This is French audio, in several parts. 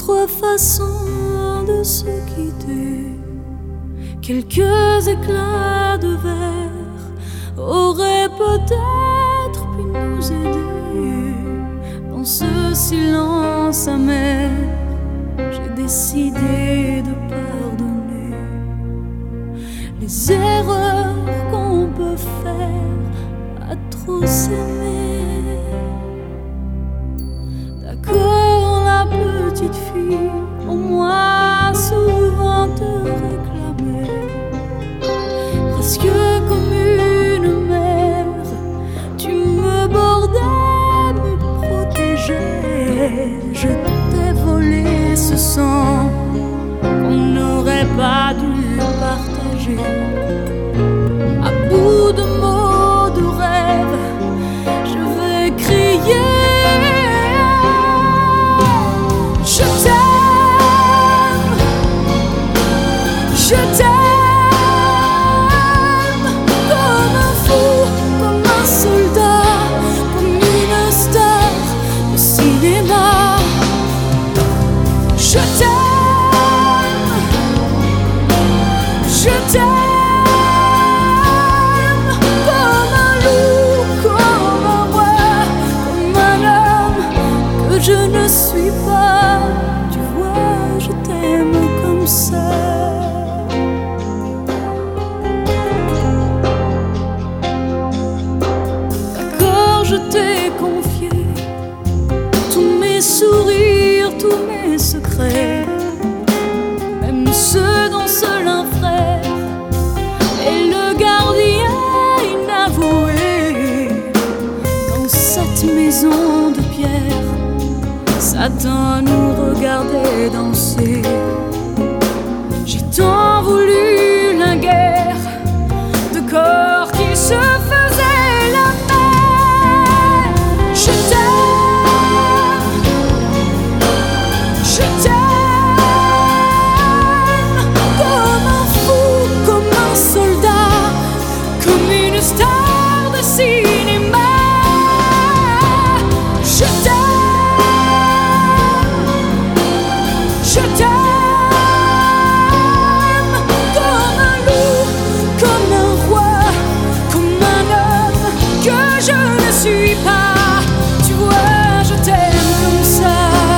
d'autres façons de se quitter. Quelques éclats de verre auraient peut-être pu nous aider. Dans ce silence amer, j'ai décidé de pardonner les erreurs qu'on peut faire à trop s'aimer. D'accord, la petite fille, au moins souvent te réclamait, presque comme une mère, tu me bordais, me protégeais. Je t'ai volé ce sang qu'on n'aurait pas dû partager. À bout de mots, de rêves, je vais crier. Je t'aime, je t'aime, comme un fou, comme un soldat, comme une star de cinéma. Je t'aime, je t'aime, comme un loup, comme un roi, comme un homme que je ne suis pas. Tu vois, je t'aime comme ça. D'accord, je t'ai confié tous mes sourires, tous mes secrets, même ceux dont seul un frère est le gardien inavoué. Dans cette maison de pierre, Satan nous regardait danser. J'ai tant voulu la guerre de corps qui se faisaient la paix. Je t'aime, je t'aime, comme un fou, comme un soldat, comme une star de cinéma. Je t'aime, je t'aime, comme un loup, comme un roi, comme un homme que je ne suis pas. Tu vois, je t'aime comme ça.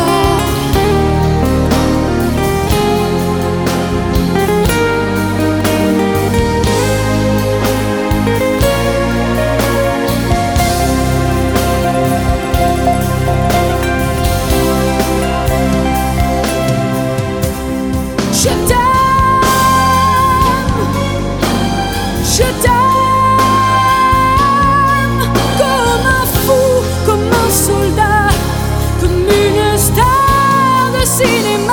Je t'aime, je t'aime, comme un fou, comme un soldat, comme une star de cinéma.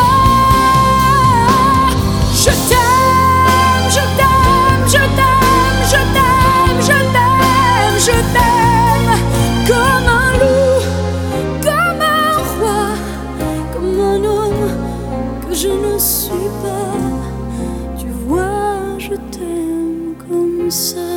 Je t'aime, je t'aime, je t'aime, je t'aime, je t'aime, je t'aime, comme un loup, comme un roi, comme un homme que je ne suis pas. Tu vois, je t'aime comme ça.